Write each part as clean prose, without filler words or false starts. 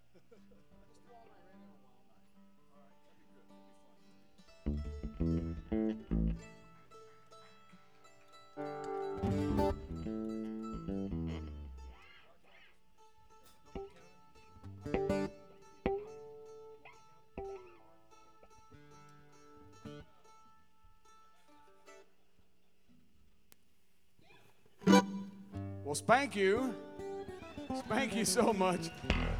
Well, spank you. Thank you so much.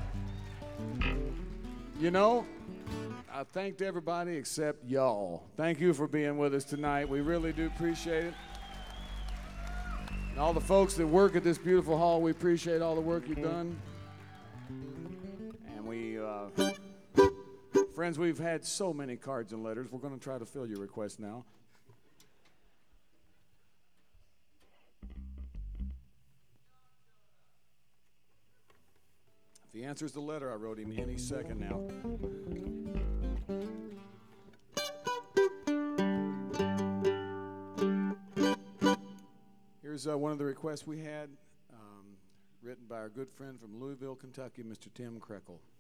You know, I thanked everybody except y'all. Thank you for being with us tonight. We really do appreciate it. And all the folks that work at this beautiful hall, we appreciate all the work you've done. And friends, we've had so many cards and letters. We're going to try to fill your request now. If he answers the letter, I wrote him any second now. Here's one of the requests we had, written by our good friend from Louisville, Kentucky, Mr. Tim Krekel.